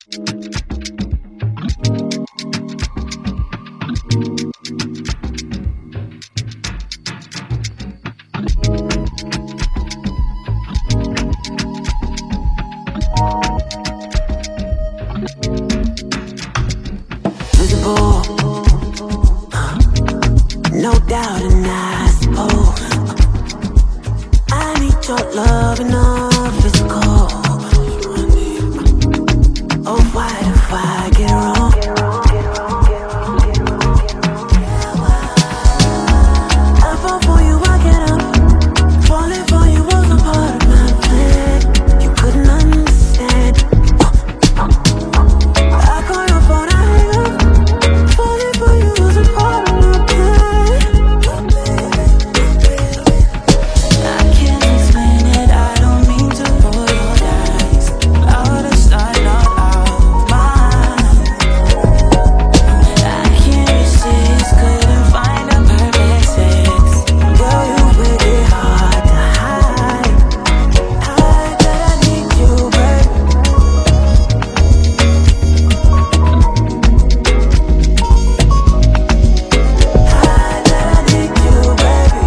No doubt, and I suppose I need your love enough physical. Oh, why if I get it wrong? I fall for you, I get up. Falling for you was a part of my plan. You couldn't understand. I call your phone, I hang up. Falling for you was a part of my plan. I can't explain it, I don't mean to roll your eyes. Out of sight, not out of mind. I can't resist, couldn't find a perfect sex. Girl, you make it hard to hide. Hide that I need you, baby. Hide that I need you, baby.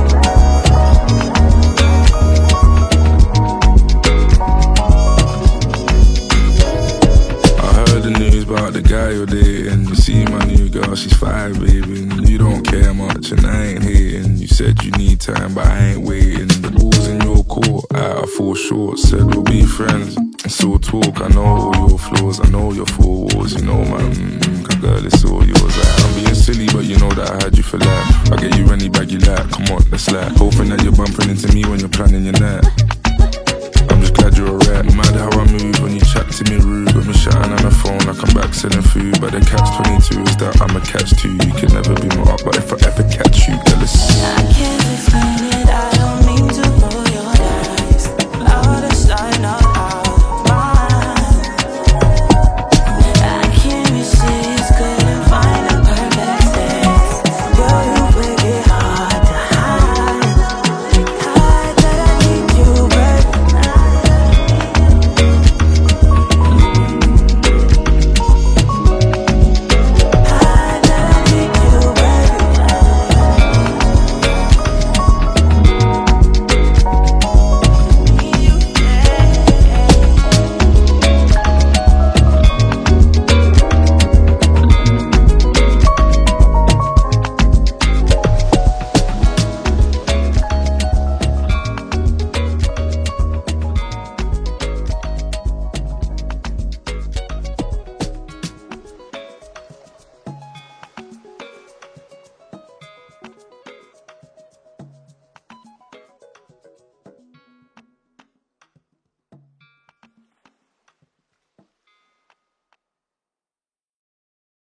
I heard the news about the guy you're dating. You see my new girl, she's 5, baby. And you don't care much and I ain't hating. You said you need time, but I ain't waiting. The ball's in your court, I fall short. Said we'll be friends, and still talk. I know all your flaws, I know your 4 walls. You know my cause girl, it's all yours. I'm being silly, but you know that I had you for life. I'll get you any bag you like, come on, let's slide. Hoping that you're bumping into me when you're planning your night. I'm just glad you're alright. Mad how I move when you chat to me rude. Got me shouting on the phone, I come back selling food. But the catch-22 is that I'm a catch too. You can never be my up, but if I ever catch you, girl, it's